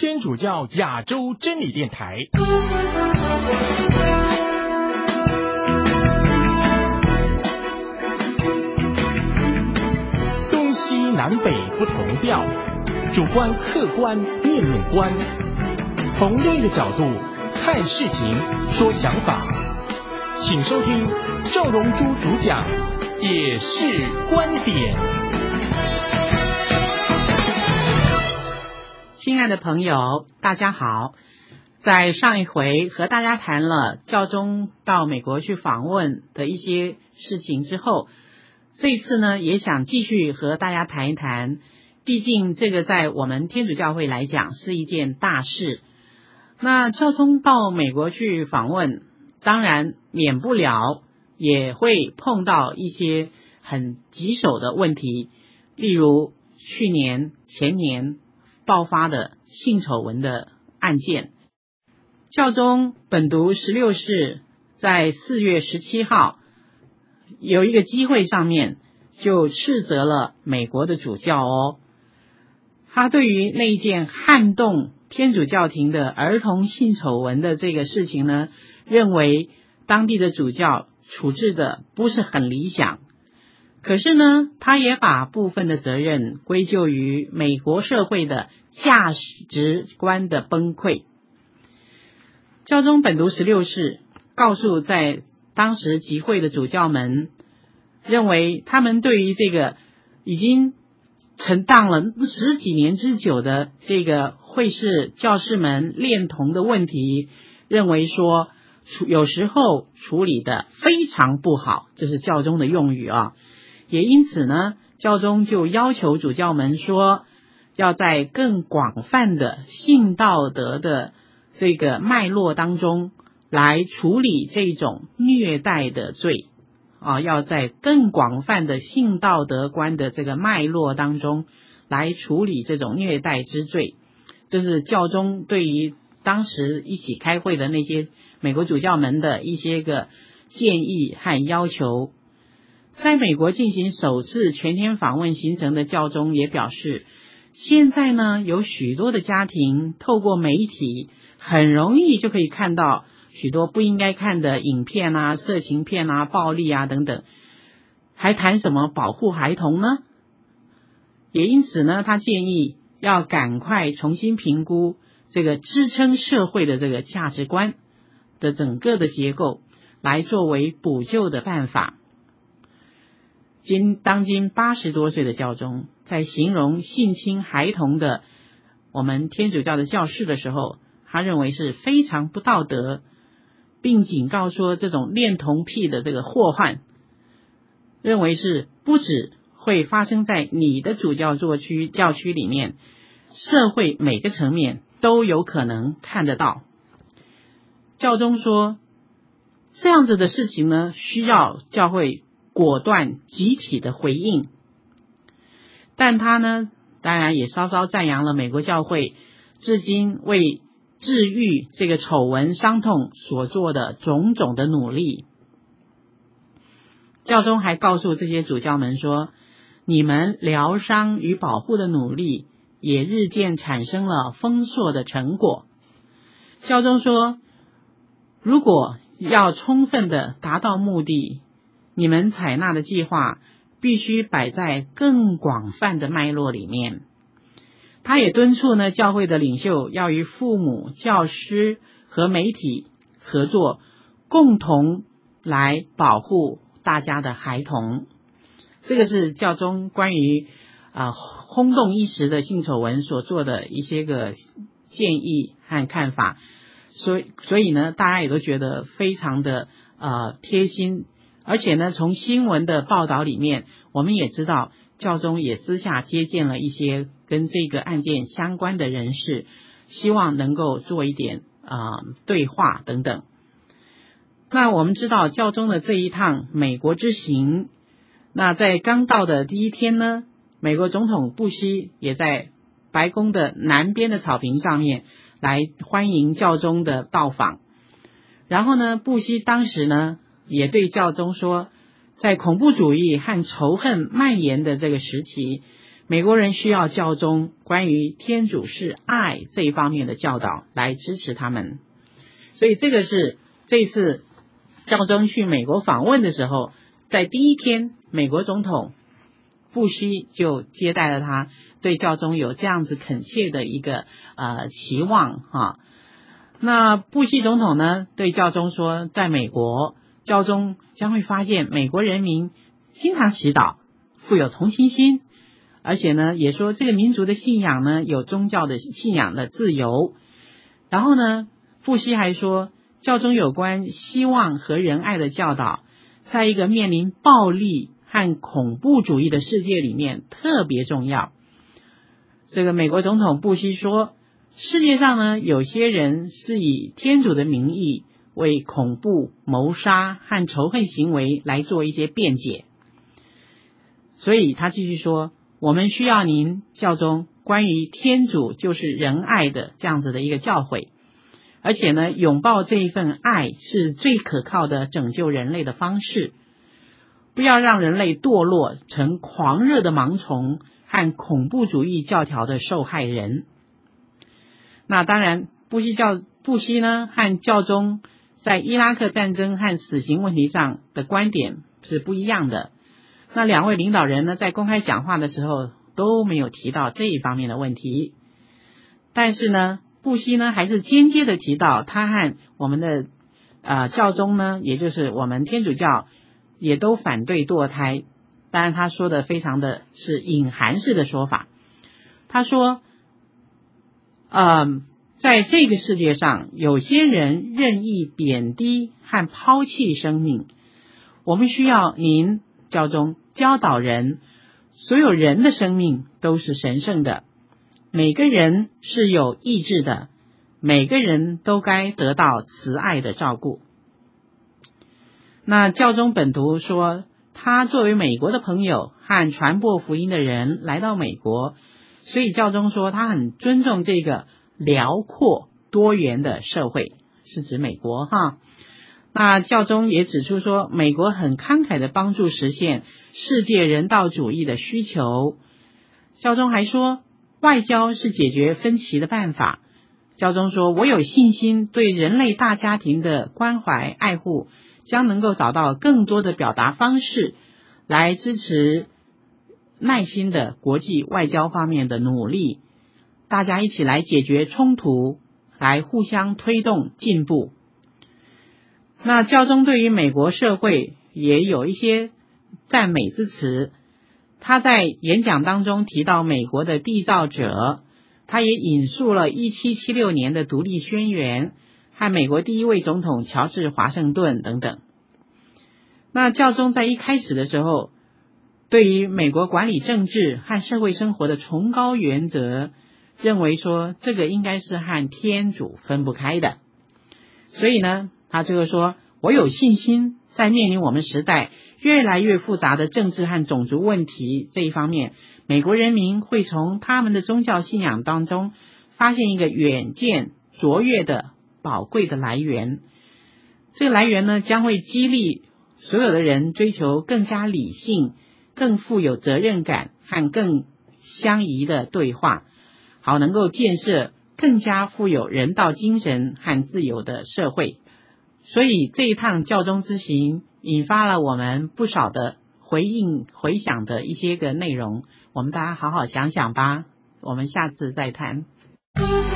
天主教亚洲真理电台。东西南北不同调，主观客观面面观，从另一个角度看事情说想法，请收听赵荣珠主讲，也是观点。 亲爱的朋友，大家好。在上一回和大家谈了教宗到美国去访问的一些事情之后，这一次呢也想继续和大家谈一谈，毕竟这个在我们天主教会来讲是一件大事。那教宗到美国去访问，当然免不了也会碰到一些很棘手的问题，例如去年前年爆发的性丑闻的案件。教宗本笃16世在4月17号有一个机会上面就斥责了美国的主教他对于那一件撼动天主教廷的儿童性丑闻的这个事情呢，认为当地的主教处置的不是很理想。可是呢，他也把部分的责任归咎于美国社会的价值观的崩溃。教宗本笃16世告诉在当时集会的主教们，认为他们对于这个已经沉荡了10几年之久的这个会士教士们恋童的问题，认为说有时候处理的非常不好，这是教宗的用语啊。也因此呢，教宗就要求主教们说，要在更广泛的性道德的这个脉络当中来处理这种虐待的罪要在更广泛的性道德观的这个脉络当中来处理这种虐待之罪。这是教宗对于当时一起开会的那些美国主教们的一些个建议和要求。在美国进行首次全天访问行程的教宗也表示，现在呢有许多的家庭透过媒体很容易就可以看到许多不应该看的影片啊、色情片啊、暴力啊等等，还谈什么保护孩童呢？也因此呢，他建议要赶快重新评估这个支撑社会的这个价值观的整个的结构，来作为补救的办法。当今80多岁的教宗在形容性侵孩童的我们天主教的教士的时候，他认为是非常不道德，并警告说这种恋童癖的这个祸患，认为是不止会发生在你的主教教区里面，社会每个层面都有可能看得到。教宗说，这样子的事情呢，需要教会果断集体的回应。但他呢，当然也稍稍赞扬了美国教会至今为治愈这个丑闻伤痛所做的种种的努力。教宗还告诉这些主教们说，你们疗伤与保护的努力也日渐产生了丰硕的成果。教宗说，如果要充分的达到目的，你们采纳的计划必须摆在更广泛的脉络里面。他也敦促呢，教会的领袖要与父母、教师和媒体合作，共同来保护大家的孩童。这个是教宗关于轰动一时的性丑闻所做的一些个建议和看法。所以呢，大家也都觉得非常的贴心。而且呢，从新闻的报道里面，我们也知道教宗也私下接见了一些跟这个案件相关的人士，希望能够做一点对话等等。那我们知道教宗的这一趟美国之行，那在刚到的第一天呢，美国总统布希也在白宫的南边的草坪上面来欢迎教宗的到访。然后呢，布希当时呢也对教宗说，在恐怖主义和仇恨蔓延的这个时期， 美国人需要教宗关于天主是爱这一方面的教导来支持他们。所以这个是这次教宗去美国访问的时候，在第一天美国总统布希就接待了他，对教宗有这样子恳切的一个期望哈。那布希总统呢对教宗说，在美国教宗将会发现美国人民经常祈祷，富有同情心，而且呢也说这个民族的信仰呢有宗教的信仰的自由。然后呢布希还说，教宗有关希望和仁爱的教导在一个面临暴力和恐怖主义的世界里面特别重要。这个美国总统布希说，世界上呢有些人是以天主的名义为恐怖、谋杀和仇恨行为来做一些辩解。所以他继续说，我们需要您教宗关于天主就是仁爱的这样子的一个教诲，而且呢拥抱这一份爱是最可靠的拯救人类的方式，不要让人类堕落成狂热的盲从和恐怖主义教条的受害人。那当然布希呢和教宗在伊拉克战争和死刑问题上的观点是不一样的。那两位领导人呢在公开讲话的时候都没有提到这一方面的问题，但是呢布希呢还是间接的提到他和我们的教宗呢，也就是我们天主教也都反对堕胎。当然他说的非常的是隐含式的说法，他说在这个世界上有些人任意贬低和抛弃生命，我们需要您教宗教导人，所有人的生命都是神圣的，每个人是有意志的，每个人都该得到慈爱的照顾。那教宗本笃说，他作为美国的朋友和传播福音的人来到美国，所以教宗说他很尊重这个辽阔多元的社会，是指美国哈。那教宗也指出说，美国很慷慨的帮助实现世界人道主义的需求。教宗还说，外交是解决分歧的办法。教宗说，我有信心对人类大家庭的关怀爱护将能够找到更多的表达方式，来支持耐心的国际外交方面的努力，大家一起来解决冲突，来互相推动进步。那教宗对于美国社会也有一些赞美之词，他在演讲当中提到美国的缔造者，他也引述了1776年的独立宣言和美国第一位总统乔治华盛顿等等。那教宗在一开始的时候，对于美国管理政治和社会生活的崇高原则，认为说这个应该是和天主分不开的。所以呢他最后说，我有信心在面临我们时代越来越复杂的政治和种族问题这一方面，美国人民会从他们的宗教信仰当中发现一个远见卓越的宝贵的来源。这个来源呢，将会激励所有的人追求更加理性、更富有责任感和更相宜的对话，好能够建设更加富有人道精神和自由的社会。所以这一趟教宗之行引发了我们不少的回想的一些个内容，我们大家好好想想吧，我们下次再谈。